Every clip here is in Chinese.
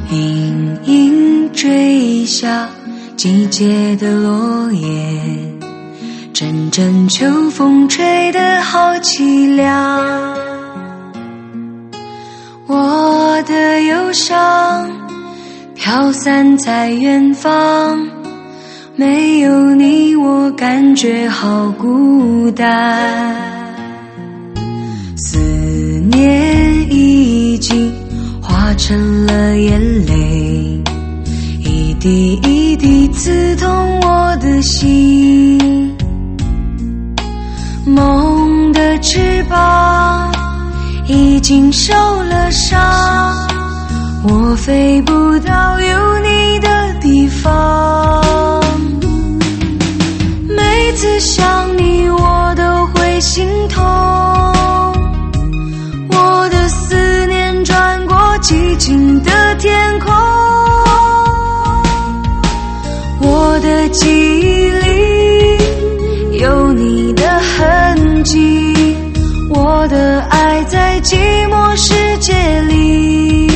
隐隐坠下季节的落叶，阵阵秋风吹得好凄凉。我的忧伤飘散在远方，没有你我感觉好孤单。思念已经化成了眼泪，一滴一滴刺痛我的心。梦的翅膀已经受了伤，我飞不到有你的地方。每次想你我都会心痛，我的思念转过寂静的天空。我的记忆里有你的痕迹，我的爱在寂寞世界里。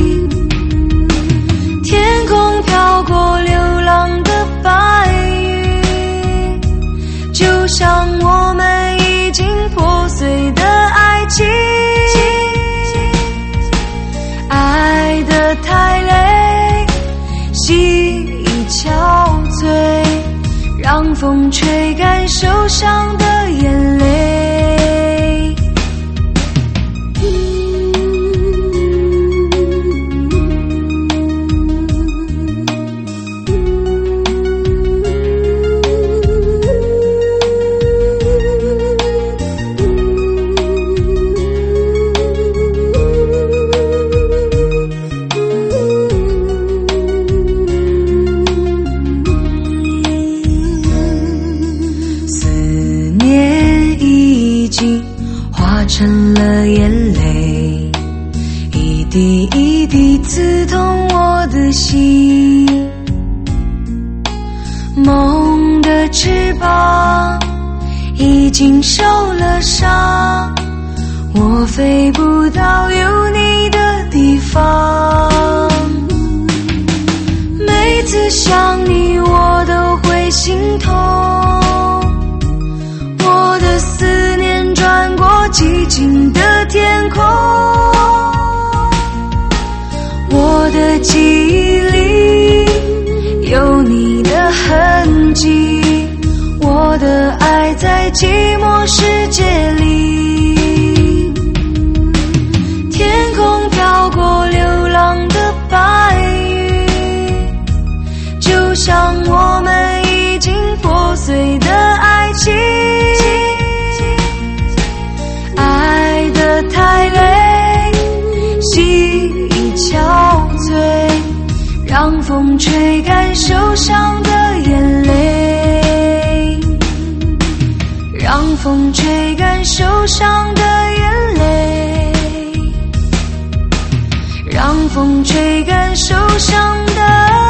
天空飘过流浪的白云，就像我们已经破碎的爱情。爱得太累，心已憔悴，让风吹干受伤的眼泪。成了眼泪，一滴一滴刺痛我的心。梦的翅膀已经受了伤，我飞不到有你的地方。每次想你我都会心痛，我的思念转过寂静的天空。我的记忆里有你的痕迹，我的爱在寂寞世界里。天空飘过流浪的白云，就像我们已经破碎的爱情。爱得太累，心已憔悴，让风吹干受伤的眼泪。让风吹干受伤的眼泪。让风吹干受伤的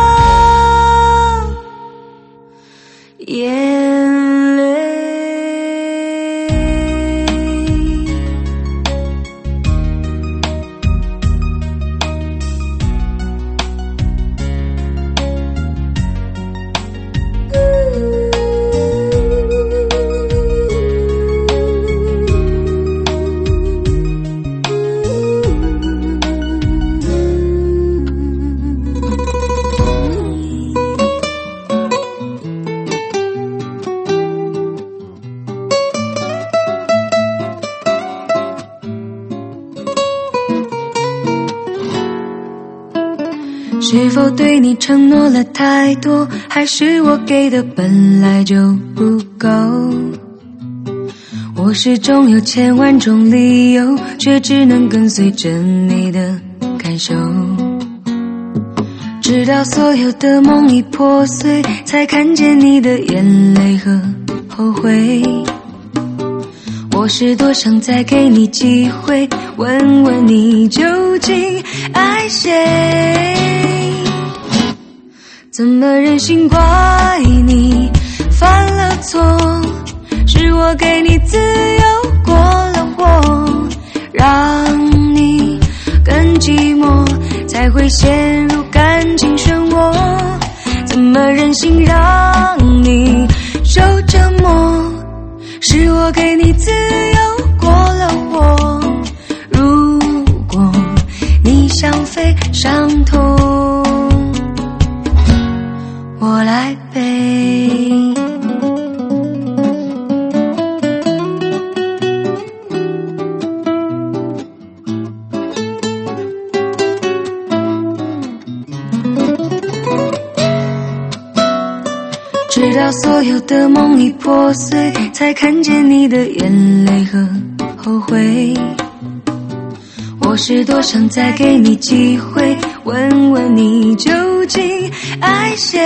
眼泪。是否对你承诺了太多，还是我给的本来就不够？我始终有千万种理由，却只能跟随着你的感受。直到所有的梦已破碎，才看见你的眼泪和后悔。我是多想再给你机会，问问你究竟爱谁？怎么忍心怪你犯了错？是我给你自由过了火，让你更寂寞， 才会陷入感情漩涡。怎么忍心让你受折磨？是我给你自由过了火。如果你想飞上头，我来背。直到所有的梦已破碎，才看见你的眼泪和后悔。我是多想再给你机会，问问你究竟爱谁？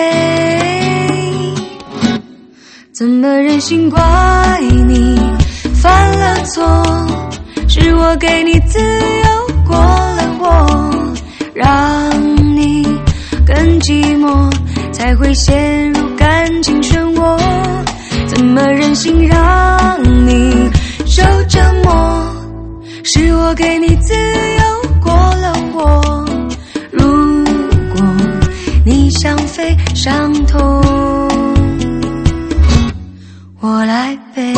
怎么忍心怪你犯了错？是我给你自由过了火，让你更寂寞，才会陷入感情漩涡。怎么忍心让你受折磨？是我给你自由过了火。如果你想飞上头，我来背。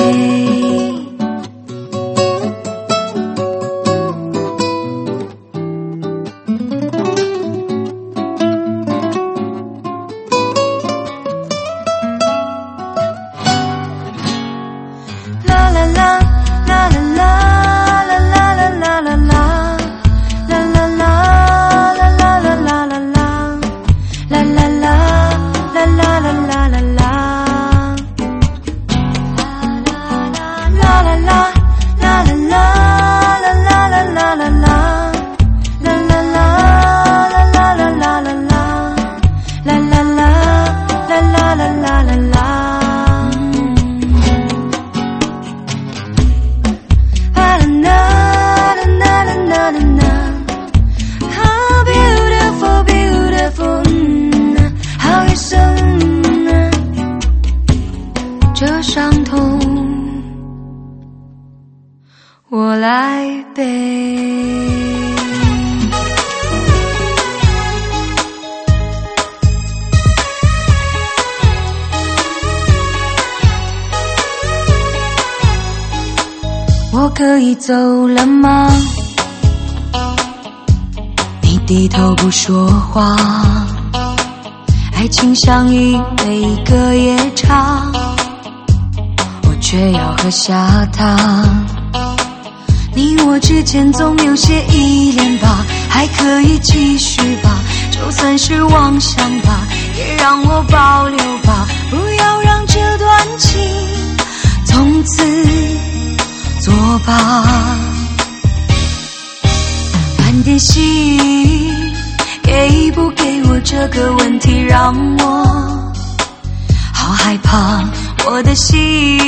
这伤痛，我来背。我可以走了吗？你低头不说话，爱情像一杯隔夜茶，却要喝下它。你我之间总有些依恋吧，还可以继续吧，就算是妄想吧，也让我保留吧，不要让这段情从此作罢。满点心，给不给我这个问题让我好害怕。我的心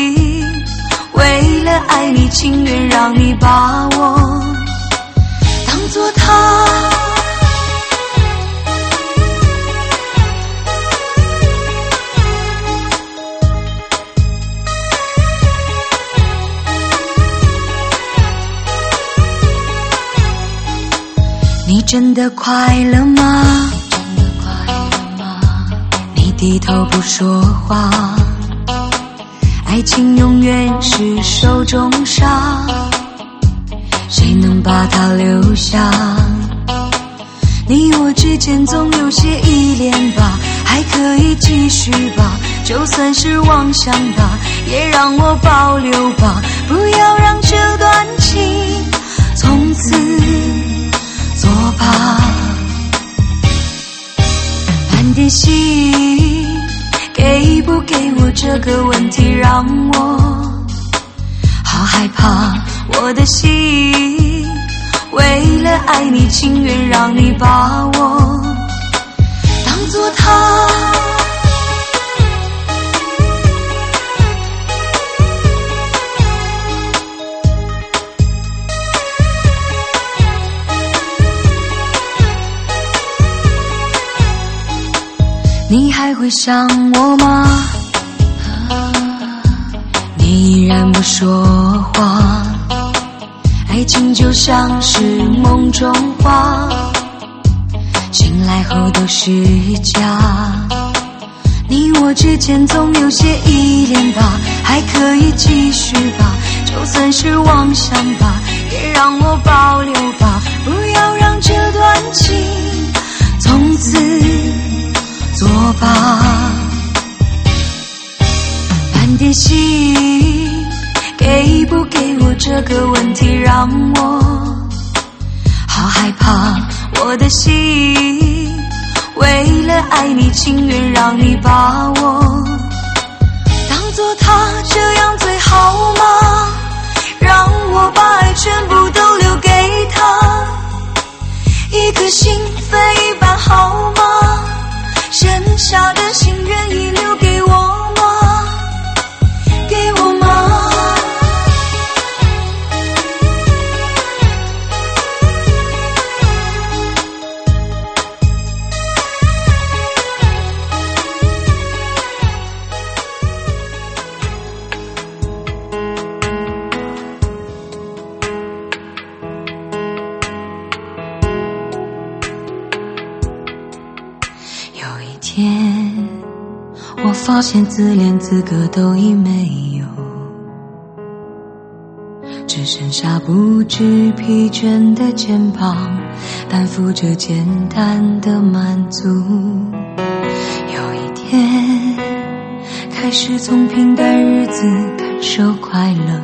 为了爱你，情愿让你把我当作他。你真的快乐吗？你低头不说话，爱情永远是手中沙，谁能把它留下？你我之间总有些依恋吧，还可以继续吧，就算是妄想吧，也让我保留吧，不要让这段情从此作罢。满点心，给不给我这个问题让我好害怕。我的心为了爱你，情愿让你把我当作他。你还会想我吗？你依然不说话，爱情就像是梦中花， 醒来后都是假，你我之间总有些依恋吧，还可以继续吧，就算是妄想吧，也让我保留吧，不要让这段情从此作罢。满点心，给不给我这个问题让我好害怕，我的心为了爱你情愿让你把我当作他，这样最好吗？让我把爱全部都留给他，一颗心分一半好吗？剩下的心愿意留给我吗？给我吗？我发现自恋资格都已没有，只剩下不知疲倦的肩膀，担负着简单的满足。有一天开始从平淡日子感受快乐，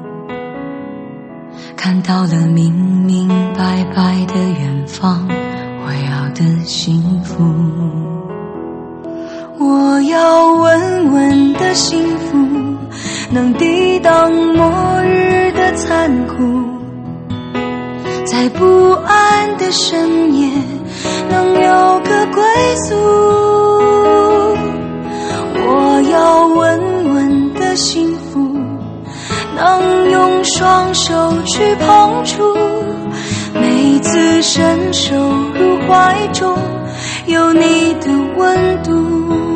看到了明明白白的远方，我要的幸福。我要稳稳的幸福，能抵挡末日的残酷，在不安的深夜能有个归宿。我要稳稳的幸福，能用双手去碰触，每次伸手入怀中有你的温度。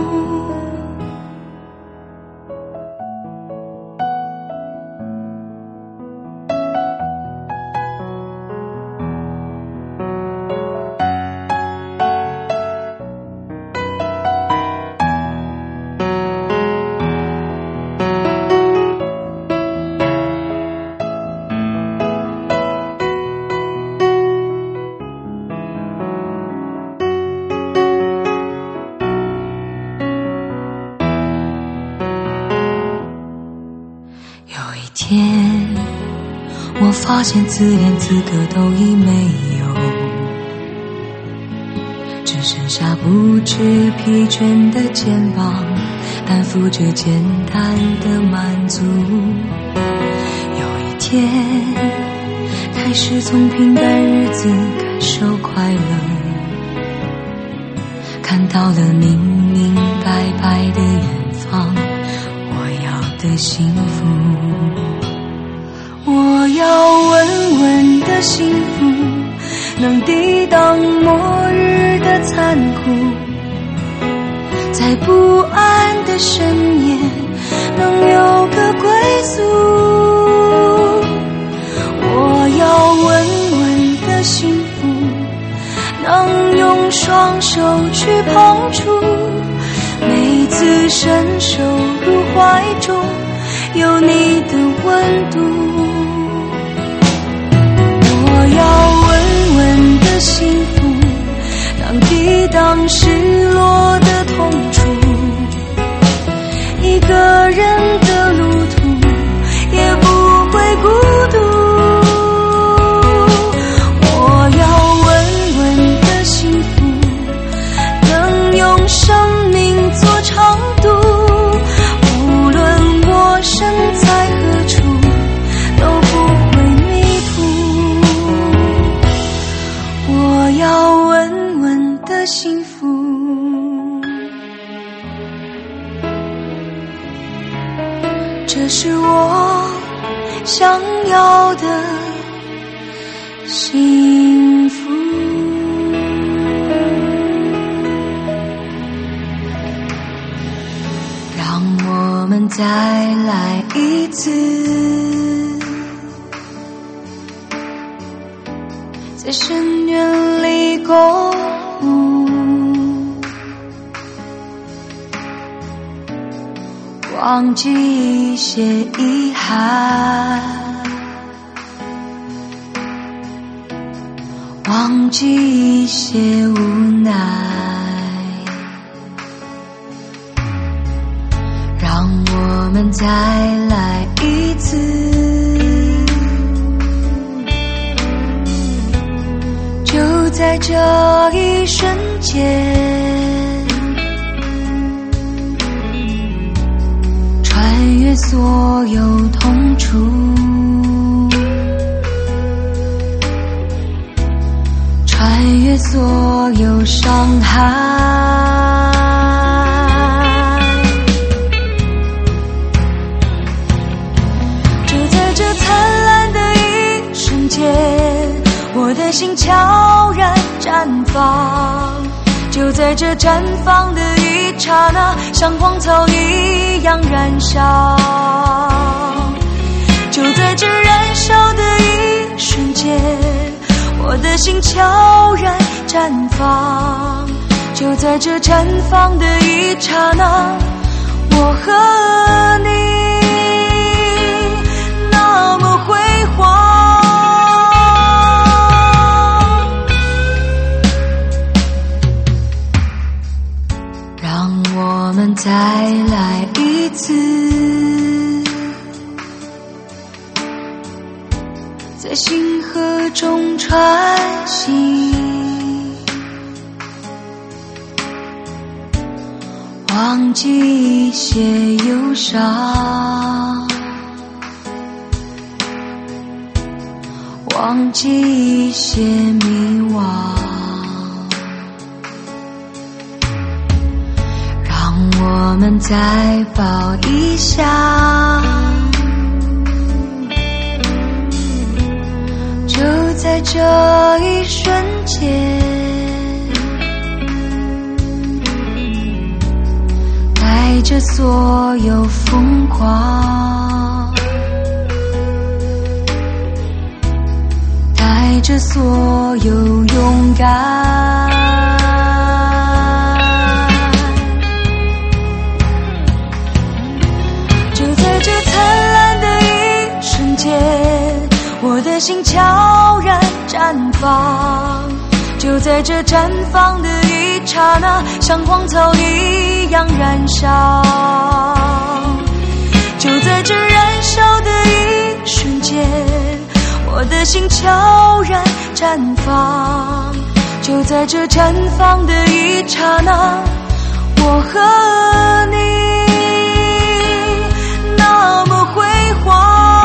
天，我发现自恋资格都已没有，只剩下不知疲倦的肩膀，担负着简单的满足。有一天开始从平淡日子感受快乐，看到了明明白白的远方，我要的幸福。我要稳稳的幸福，能抵挡末日的残酷，在不安的深夜能有个归宿。我要稳稳的幸福，能用双手去碰触，每次伸手入怀中有你的温度。我要稳稳的幸福，能抵挡失落的痛楚，一个人的路途也不会孤独。我要稳稳的幸福，能用生命做长度，无论我身在何处都不会迷途。我要稳稳的幸福，这是我想要的幸福。让我们再来一次，在深渊里共舞。 忘记一些遗憾，忘记一些无奈，让我们再来一次，就在这一瞬间，穿越所有痛楚，穿越所有伤害，就在这灿烂的一瞬间，我的心悄然绽放，就在这绽放的一刹那，像荒草一样燃烧，就在这燃烧的一瞬间，我的心悄然绽放，就在这绽放的一刹那，我和你那么辉煌，让我们再来一次，在星河中穿行，忘记一些忧伤，忘记一些迷惘，让我们再抱一下，就在这一瞬间，带着所有疯狂，带着所有勇敢，就在这灿烂的一瞬间，我的心悄然绽放，就在这绽放的一刹那，像荒草一样燃烧，就在这燃烧的一瞬间，我的心悄然绽放，就在这绽放的一刹那，我和你那么辉煌，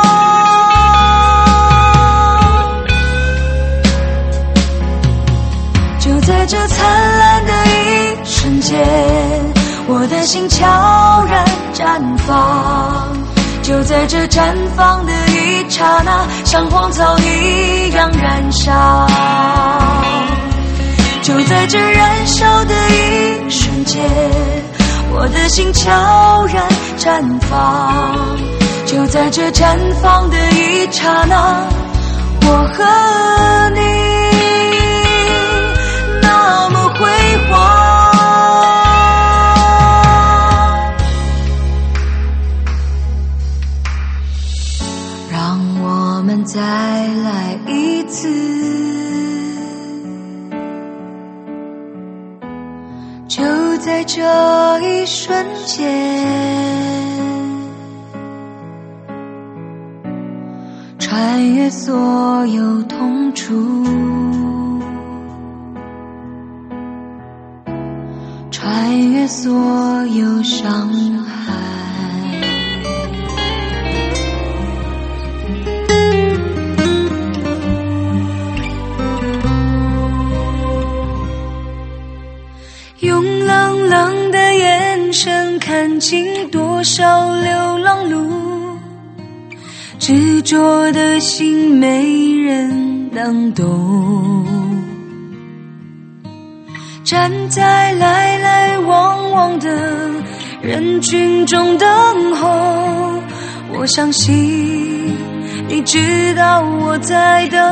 就在这灿烂的一瞬间，我的心悄然绽放，就在这绽放的一刹那，像荒草一样燃烧，就在这燃烧的一瞬间，我的心悄然绽放，就在这绽放的一刹那，我和你那么辉煌，让我们再来一次，就在这一瞬间，穿越所有痛楚，穿越所有伤害，用朗朗的眼神看尽多少流浪路，执着的心没人能懂，站在来来往往的人群中等候，我相信你知道我在等，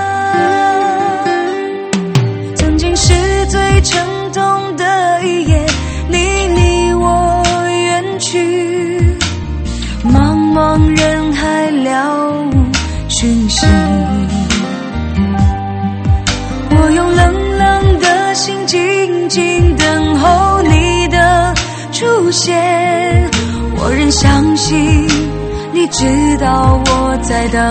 曾经是最沉痛的一夜，你离我远去， 静静等候你的出现，我仍相信你知道我在等，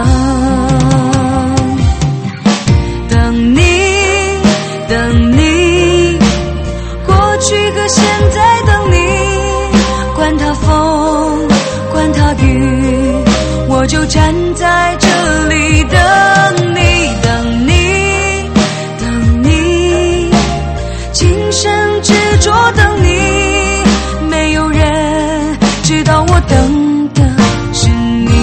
等你，等你，过去和现在等你，管它风，管它雨，我就站在这里等你，等你，等你，今生执着等你，没有人知道我等的是你。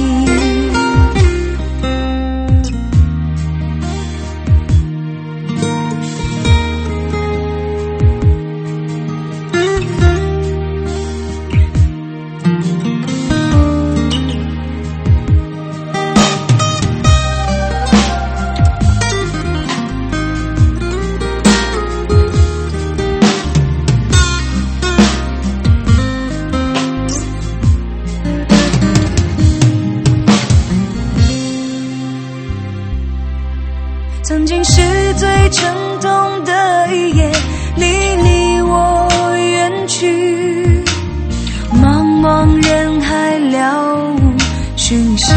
曾经是最沉痛的一夜，你离我远去，茫茫人海了无讯息，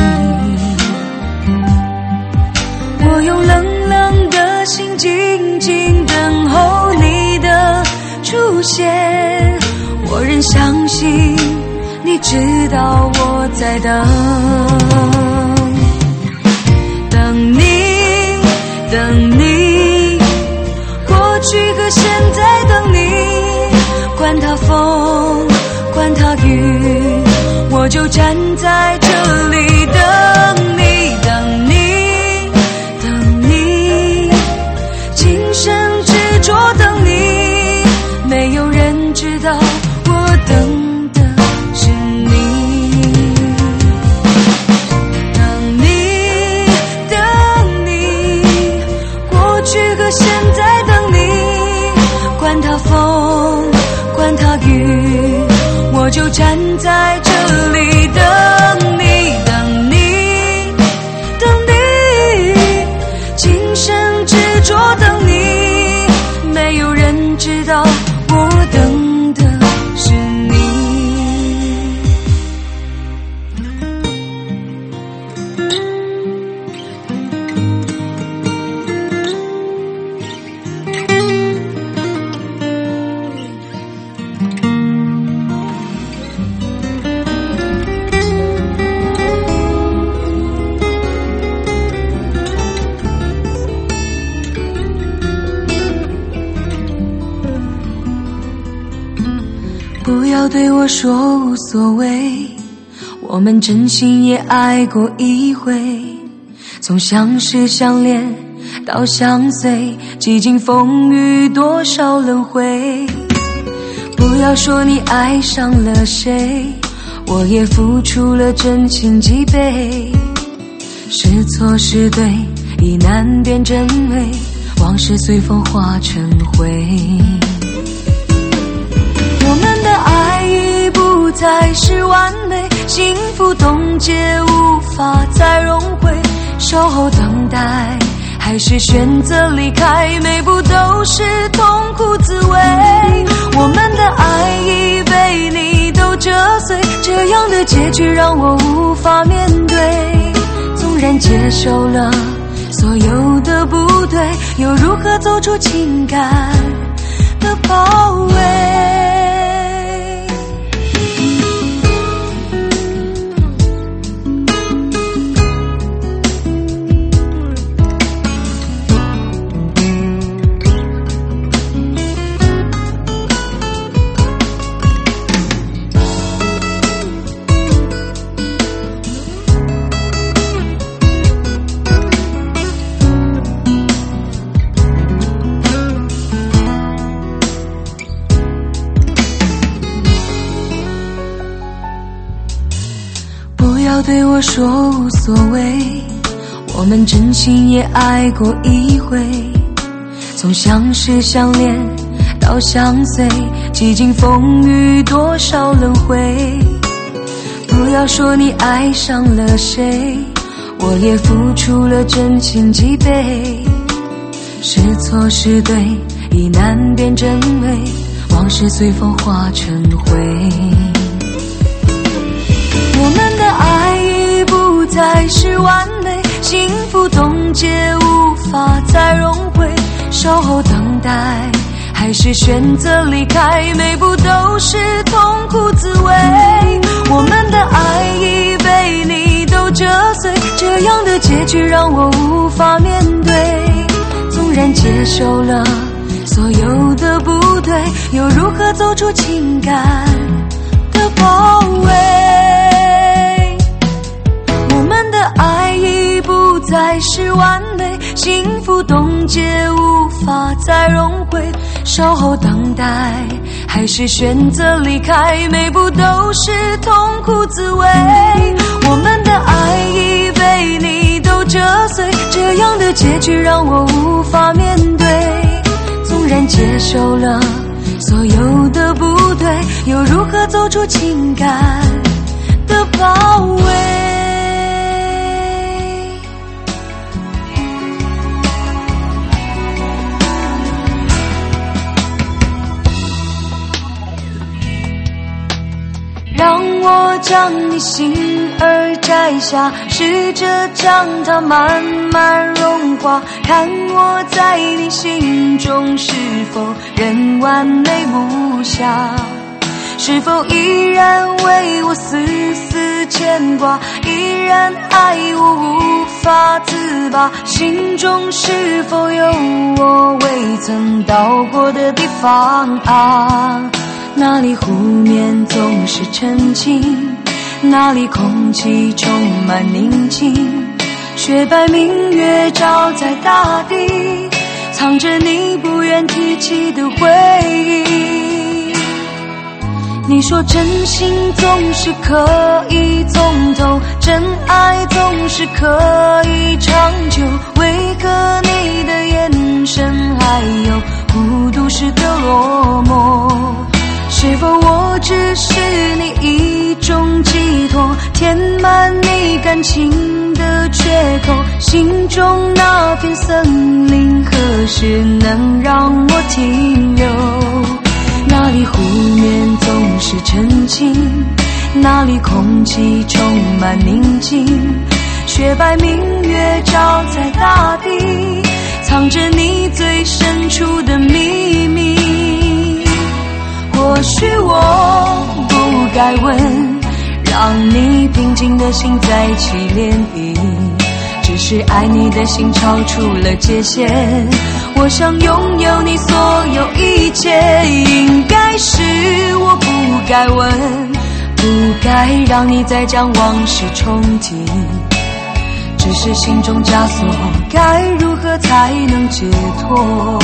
我用冷冷的心静静等候你的出现，我仍相信你知道我在等，等你，等你，过去和现在等你，管它风，管它雨，我就站在这里等你，等你，等你，今生执着等你，没有人知道我等的是你。现在等你，管它风，管它雨，我就站在这里等你，等你，等你，今生执着等你，没有人知道我等的是你。不要对我说无所谓，我们真心也爱过一回，从相识相恋到相随，几经风雨多少轮回。不要说你爱上了谁，我也付出了真情几倍，是错是对已难辨真伪，往事随风化成灰。我们的爱已不再是完美，幸福冻结无法再融回，守候等待还是选择离开，每步都是痛苦滋味。我们的爱已被你都折碎，这样的结局让我无法面对，纵然接受了所有的不对，又如何走出情感的包围。不要对我说无所谓，我们真心也爱过一回，从相识相恋到相随，几经风雨多少轮回。不要说你爱上了谁，我也付出了真情几倍，是错是对已难辨真伪，往事随风化成灰。我们的爱已不再是完美，幸福冻结无法再融汇，稍后等待还是选择离开，每步都是痛苦滋味。我们的爱已被你都折碎，这样的结局让我无法面对。纵然接受了所有的不对，又如何走出情感的包围？我们的爱已不再是完美，幸福冻结无法再融汇，稍后等待还是选择离开，每步都是痛苦滋味。我们的爱已被你都折碎，这样的结局让我无法面对。纵然接受了所有的不对，又如何走出情感的包围？让我将你心儿摘下，试着将它慢慢融化，看我在你心中是否仍完美无瑕，是否依然为我丝丝牵挂，依然爱我无法自拔，心中是否有我未曾到过的地方啊？那里湖面总是沉静，那里空气充满宁静，雪白明月照在大地，藏着你不愿提起的回忆。你说真心总是可以从头，真爱总是可以长久，为何你的眼神还有孤独时的落寞？是否我只是你一种寄托，填满你感情的缺口？心中那片森林何时能让我停留？那里湖面总是沉静，那里空气充满宁静，雪白明月照在大地，藏着你最深处的秘密。或许我不该问，让你平静的心再起涟漪，只是爱你的心超出了界限，我想拥有你所有一切。应该是我不该问，不该让你再将往事重提，只是心中枷锁，该如何才能解脱？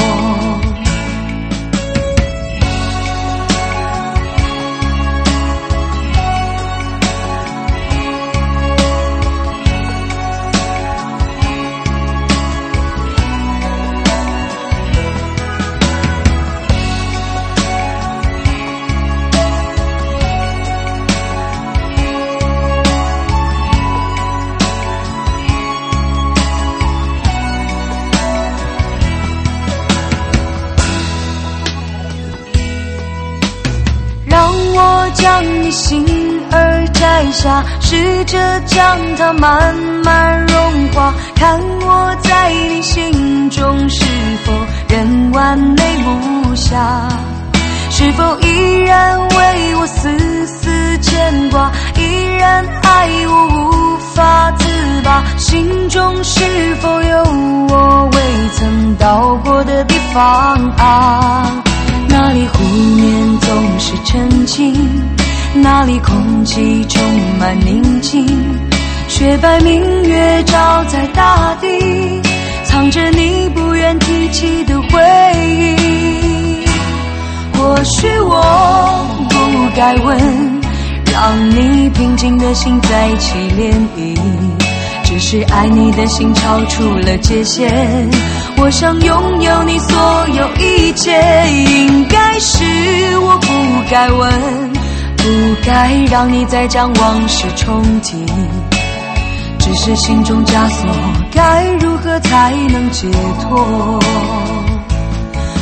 将你心儿摘下，试着将它慢慢融化，看我在你心中是否仍完美无瑕，是否依然为我丝丝牵挂，依然爱我无法自拔，心中是否有我未曾到过的地方啊？那里湖面总是沉静，那里空气充满宁静，雪白明月照在大地，藏着你不愿提起的回忆。或许我不该问，让你平静的心再起涟漪，只是爱你的心超出了界限，我想拥有你所有一切。应该是我不该问，不该让你再将往事重提，只是心中枷锁，该如何才能解脱？或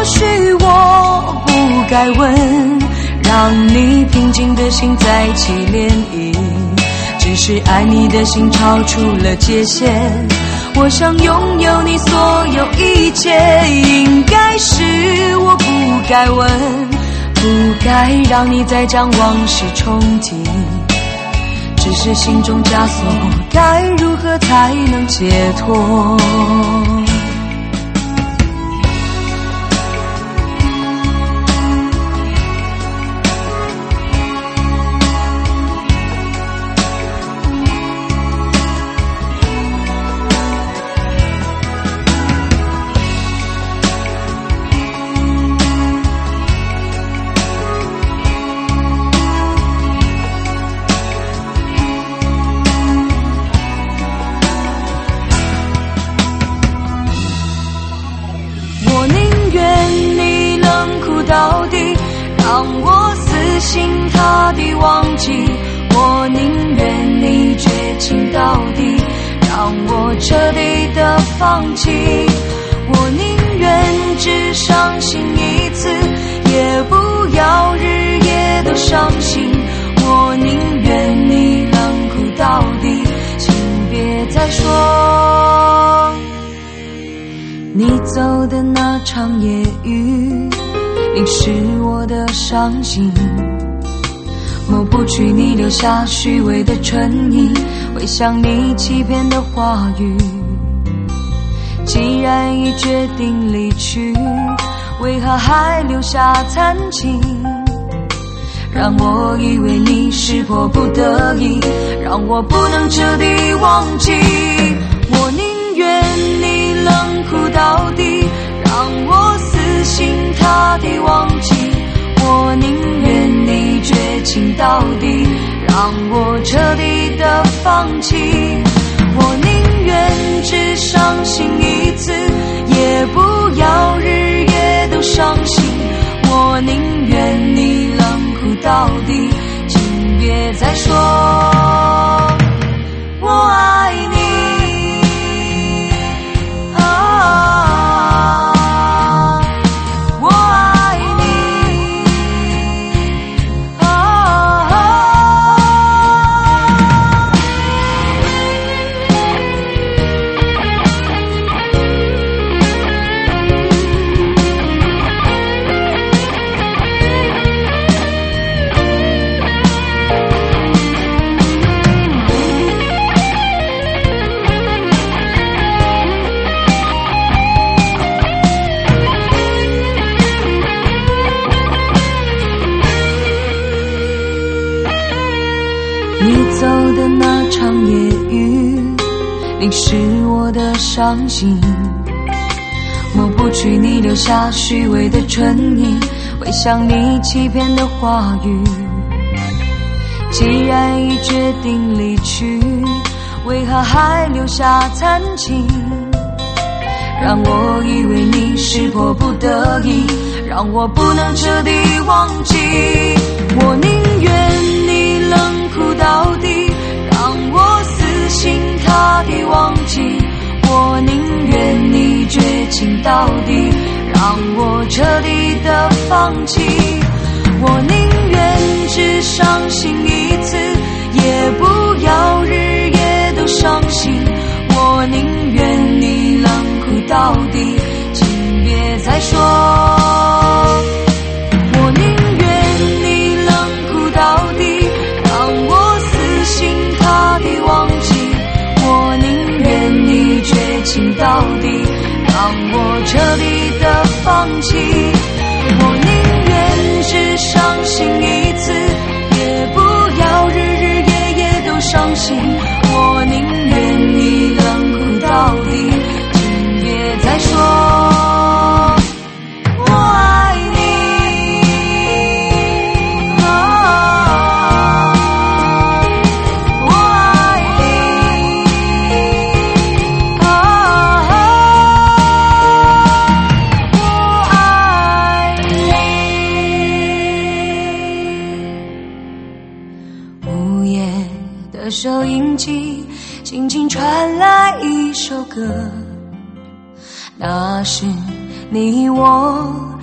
许我不该问，让你平静的心再起涟漪，只是爱你的心超出了界限，我想拥有你所有一切，应该是我不该问，不该让你再将往事重提，只是心中枷锁，该如何才能解脱？到底让我死心塌地忘记，我宁愿你绝情到底，让我彻底的放弃，我宁愿只伤心一次，也不要日夜都伤心，我宁愿你冷酷到底，请别再说你走的那场夜雨淋湿我的伤心，抹不去你留下虚伪的唇印，会想你欺骗的话语，既然已决定离去，为何还留下残情，让我以为你是迫不得已，让我不能彻底忘记，我宁愿你冷酷到底，让我死心塌地忘记，我宁愿你绝情到底，让我彻底的放弃，我宁愿只伤心一次，也不要日夜都伤心，我宁愿你冷酷到底，请别再说我爱你。你走的那场夜雨淋湿我的伤心，抹不去你留下虚伪的唇印，会想你欺骗的话语，既然已决定离去，为何还留下残情，让我以为你是迫不得已，让我不能彻底忘记，我宁愿你冷酷到底，让我死心塌地忘记，我宁愿你绝情到底，让我彻底的放弃，我宁愿只伤心一次，也不要日夜都伤心，我宁愿你冷酷到底，请别再说我宁愿你冷酷到底，让我死心塌地忘记，我宁愿你绝情到底，让我彻底的放弃，我宁愿只伤心一次，也不要日日夜夜都伤心，我宁愿你冷酷到底，请别再说我爱你。收音机轻轻传来一首歌，那是你我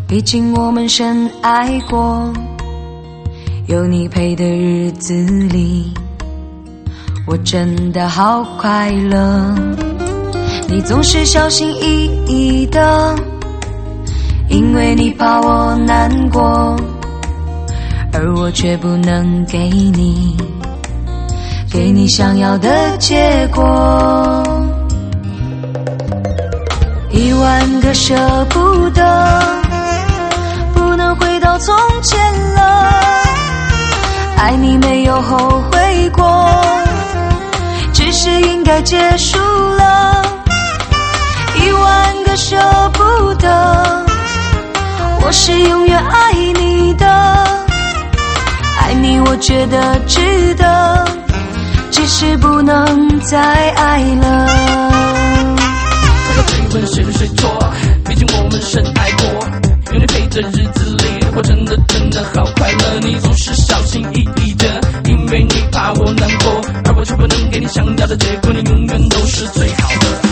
毕竟我们深爱过，有你陪的日子里，我真的好快乐。你总是小心翼翼的，因为你怕我难过，而我却不能给你想要的结果。10000个舍不得，不能回到从前了，爱你没有后悔过，只是应该结束了。10000个舍不得，我是永远爱你的，爱你我觉得值得，只是不能再爱了。 这个追问谁对谁错，毕竟我们深爱过，有你陪着日子里，我真的好快乐。你总是小心翼翼的，因为你怕我难过，而我却不能给你想要的结果，你永远都是最好的。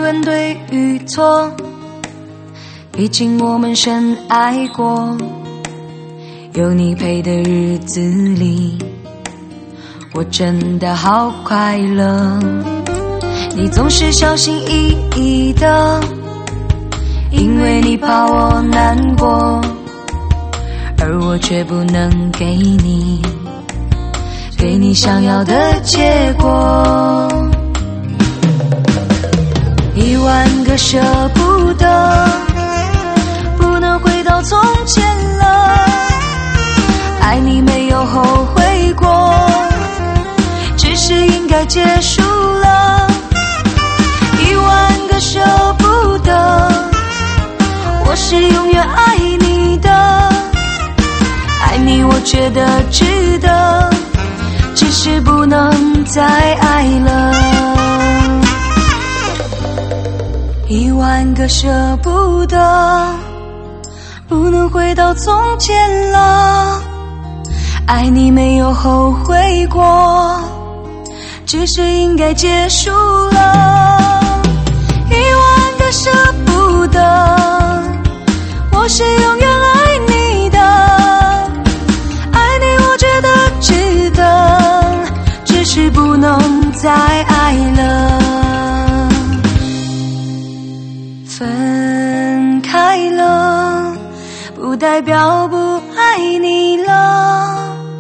问对与错，毕竟我们深爱过。有你陪的日子里，我真的好快乐。你总是小心翼翼的，因为你怕我难过，而我却不能给你想要的结果。10000个舍不得，不能回到从前了。爱你没有后悔过，只是应该结束了。10000个舍不得，我是永远爱你的。爱你我觉得值得，只是不能再爱了。10000个舍不得，不能回到从前了。爱你没有后悔过，只是应该结束了。10000个舍不得，我是永远爱你的。爱你我觉得值得，只是不能再爱了。分开了，不代表不爱你了。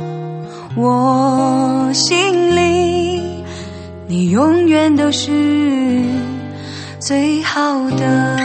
我心里，你永远都是最好的。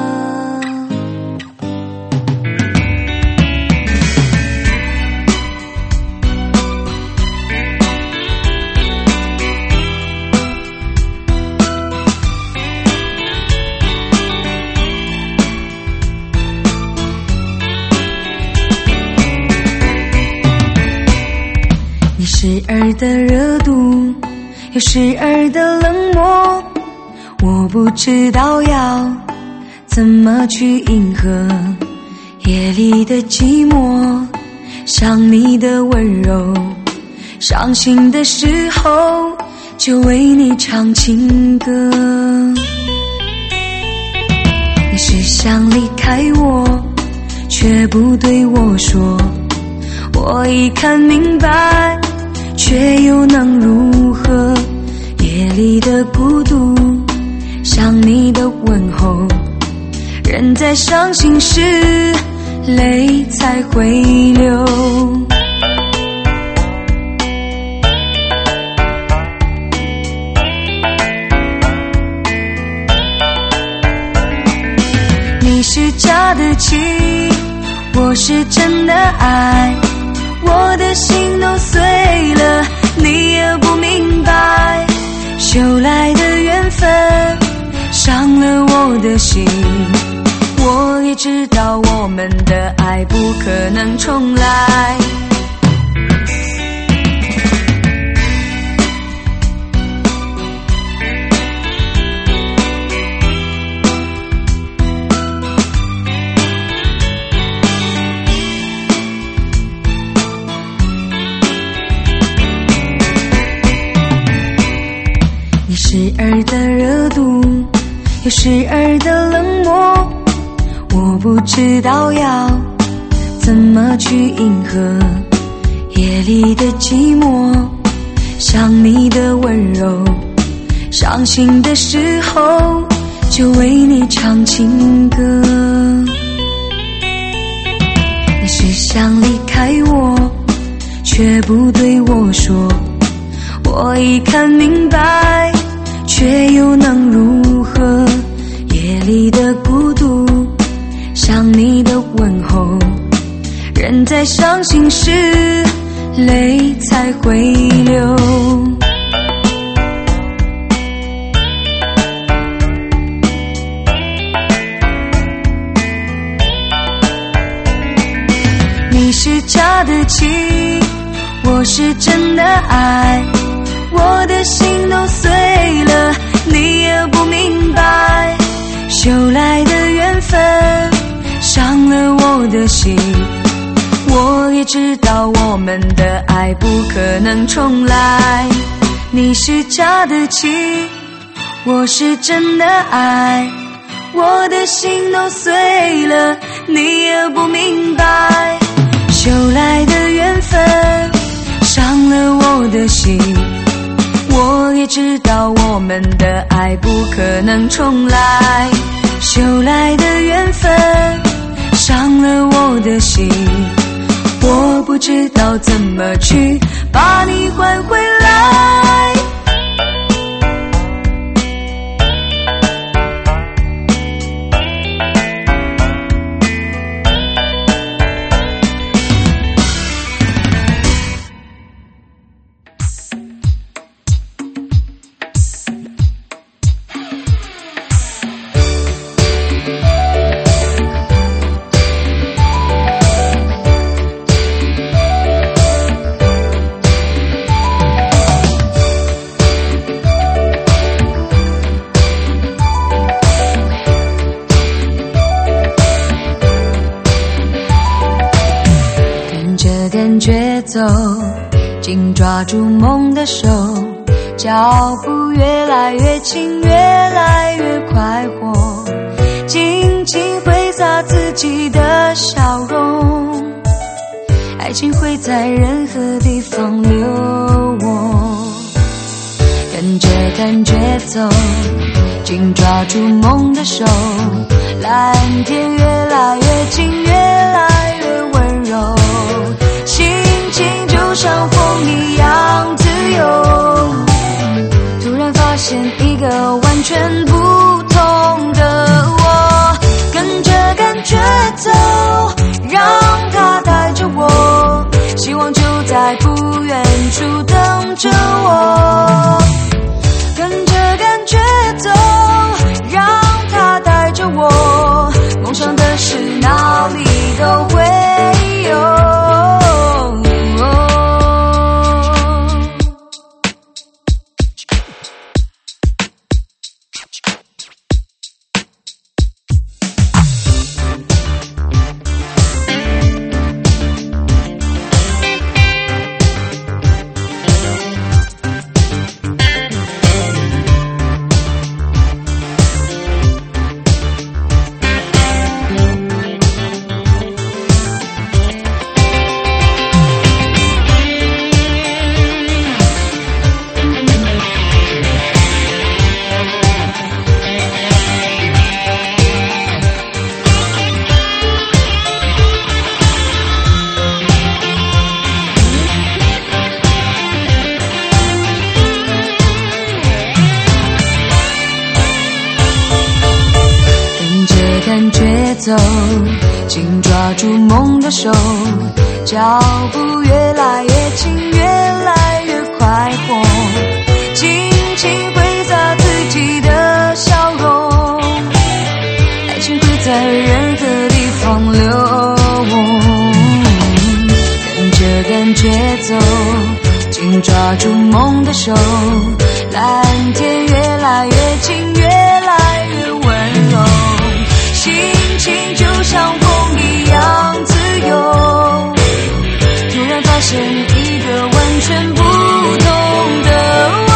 你时而的热度，有时而的冷漠，我不知道要怎么去迎合夜里的寂寞。想你的温柔，伤心的时候就为你唱情歌。你是想离开我，却不对我说，我已看明白，却又能如何？夜里的孤独，想你的问候，人在伤心时，泪才会流。你是假的情，我是真的爱，我的心都碎了，你也不明白。修来的缘分伤了我的心，我也知道我们的爱不可能重来。你时而的热度，有时而的冷漠，我不知道要怎么去迎合夜里的寂寞。想你的温柔，伤心的时候就为你唱情歌。你是想离开我，却不对我说，我已看明白，却又能如何？夜里的孤独，想你的问候，人在伤心时，泪才会流。你是假的情，我是真的爱，我的心都碎了，你也不明白。修来的缘分伤了我的心，我也知道我们的爱不可能重来。你是假的情， 我是真的爱，我的心都碎了，你也不明白。修来的缘分伤了我的心，我也知道我们的爱不可能重来。修来的缘分伤了我的心，我不知道怎么去把你换回来。感觉走，紧抓住梦的手，脚步越来越轻，越来越快活，尽情挥洒自己的笑容，爱情会在任何地方流我。跟着感觉走，紧抓住梦的手，蓝天越来越近，越来越温柔，心情就像风一样自由。突然发现一个完全不同的我，跟着感觉走，让它带着我，希望就在不远处等着我。跟着感觉走，让它带着我，梦想的事哪里都会有。感觉走，紧抓住梦的手，脚步越来越轻，越来越快活，尽情挥洒自己的笑容，爱情会在任何地方流跟着感觉走，紧抓住梦的手，蓝天越来越近，越来越温柔，心情就像风一样自由。突然发现一个完全不同的我，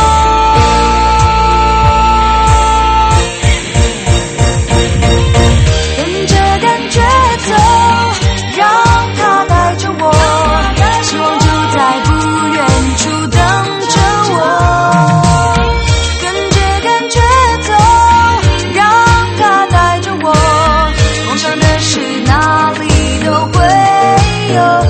跟着感觉走，让它带着我，希望就在不远处等着我。跟着感觉走，让它带着我，梦想的事哪里都会有。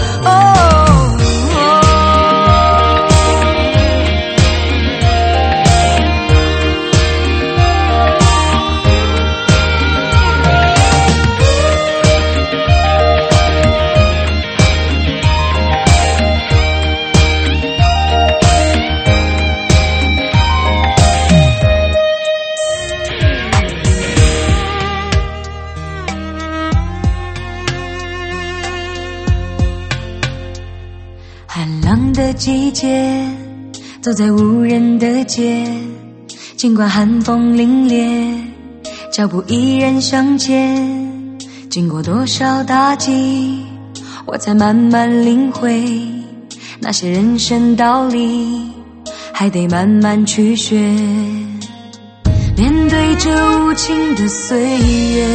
寒冷的季节，走在无人的街，尽管寒风凛冽，脚步依然向前。经过多少打击，我才慢慢领会那些人生道理，还得慢慢去学。 面对这无情的岁月，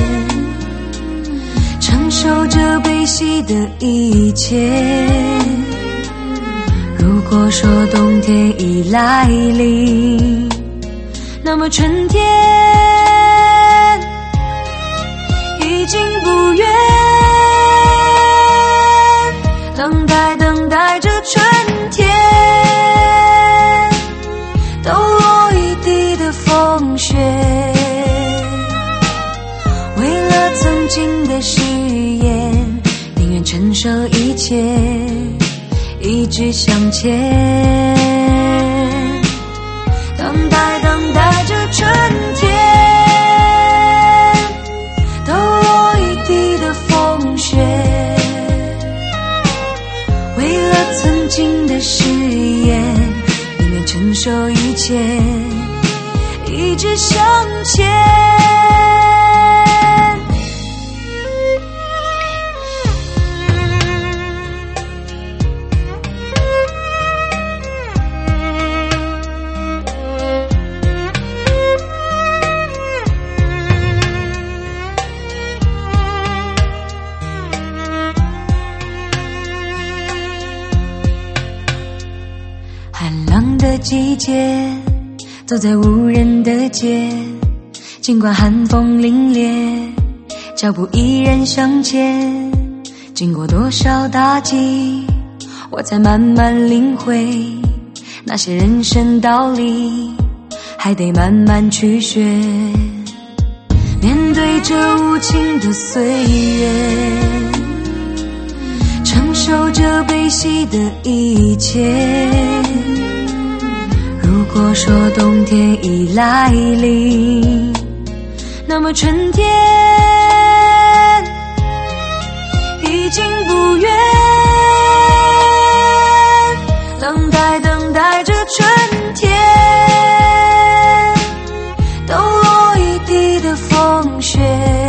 承受着悲喜的一切。如果说冬天已来临，那么春天已经不远。等待着春天，抖落一地的风雪。为了曾经的誓言，宁愿承受一切，一直向前。等待着春天，抖落一地的风雪。为了曾经的誓言，宁愿承受一切，一直向前。寒冷的季节，走在无人的街，尽管寒风凛冽，脚步依然向前。经过多少打击，我才慢慢领会那些人生道理，还得慢慢去学。面对这无情的岁月，承受着悲喜的一切。如果说冬天已来临，那么春天已经不远。等待着春天，抖落一地的风雪。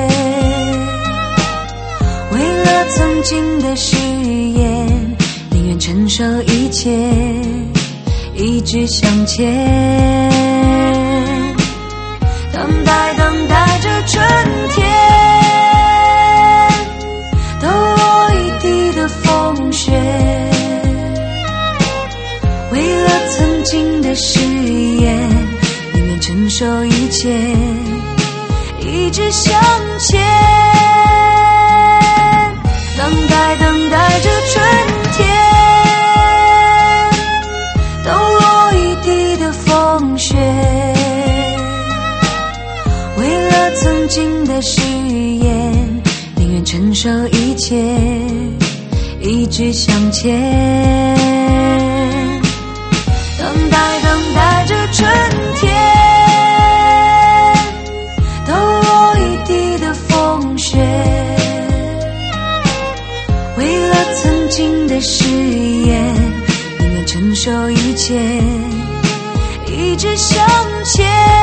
为了曾经的誓言，宁愿承受一切，一直向前。等待着春天，抖落一地的风雪。为了曾经的誓言，宁愿承受一切，一直向前。等待着春天，抖落一地的风雪。为了曾经的誓言，宁愿承受一切，一直向前。等待着春天，抖落一地的风雪。为了曾经的誓言，宁愿承受一切，一直向前。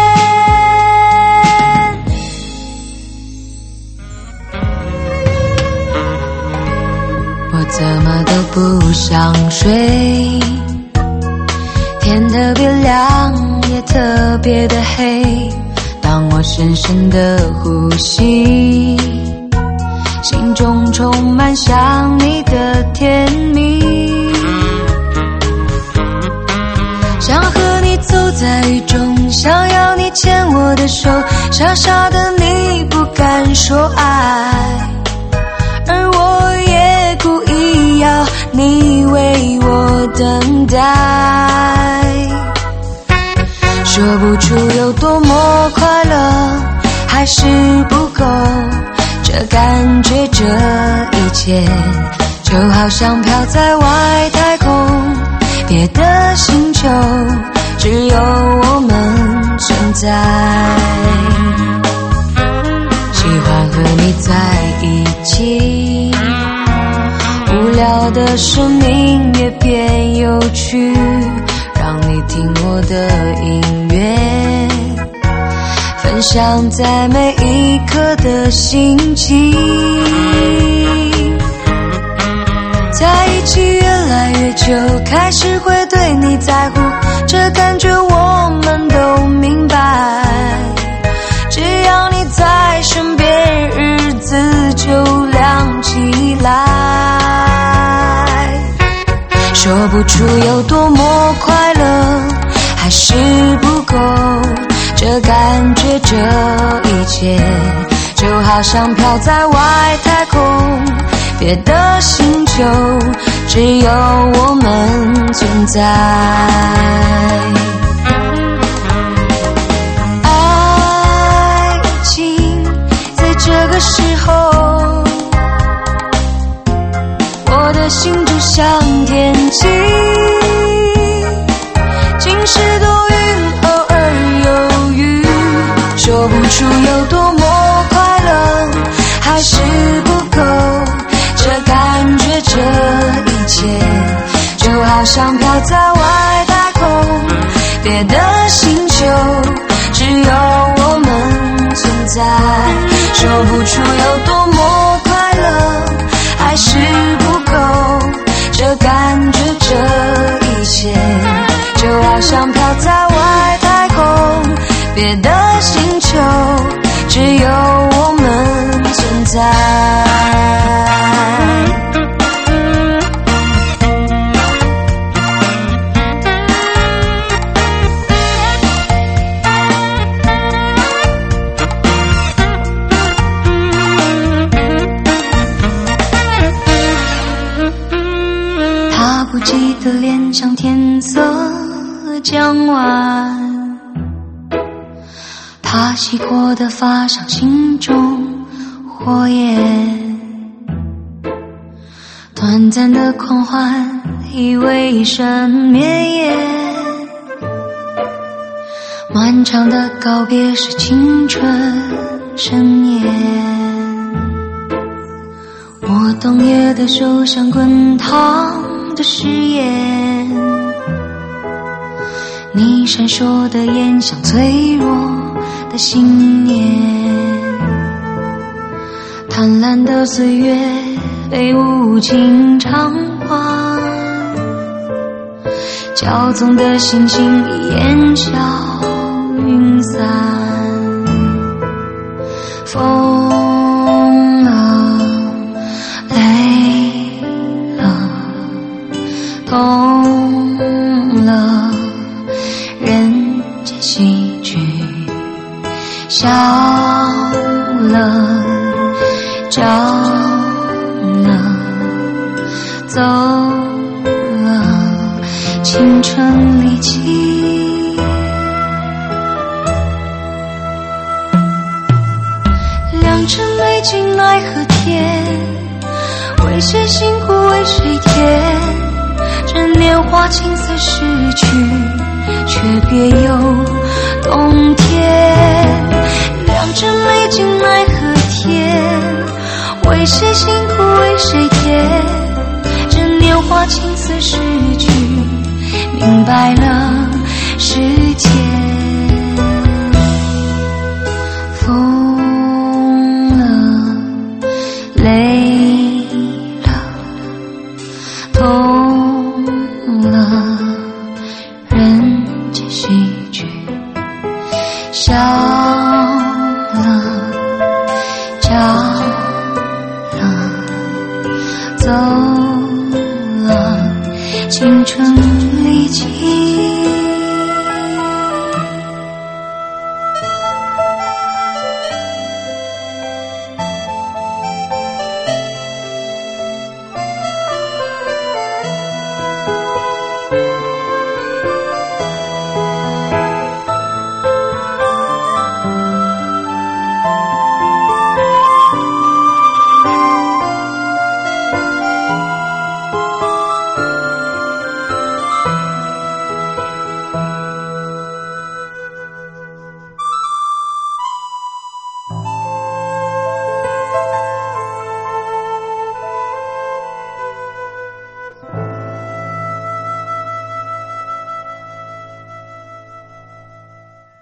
我怎么都不想睡，天特别亮，也特别的黑。当我深深的呼吸，心中充满想你的甜蜜。想和你走在雨中，想要你牵我的手，傻傻的你不敢说爱，而我也故意要你为我等待。说不出有多么快乐，还是不够，这感觉这一切就好像飘在外太空，别的星球只有我们存在。喜欢和你在一起，无聊的生命也变有趣，让你听我的音乐，分享在每一刻的心情。在一起越来越久，开始会对你在乎，这感觉我们都明白。 不出有多么快乐，还是不够。这感觉，这一切就好像飘在外太空，别的星球只有我们存在。爱情在这个时候，我的心就像天气，晴时多云，偶尔有雨，说不出有多么快乐，还是不够。这感觉，这一切就好像飘在外太空，别的星球只有我们存在。说不出有多么快乐，还是不够。这感觉，这一切就好像飘在外太空，别的星球只有我们存在。他不记得脸上天色将晚，他洗过的发上心中火焰，短暂的狂欢以为一生绵延，漫长的告别是青春盛宴。我冬夜的手像滚烫的誓言，你闪烁的眼像脆弱的信念，贪婪的岁月被无情偿还，骄纵的星星已烟消云散。疯了，累了，痛了，人间喜剧，笑了，叫了，走了，青春离奇。良辰美景奈何天，为谁辛苦为谁甜，这年华青涩逝去，却别有冬天。良辰美景奈何天，为谁辛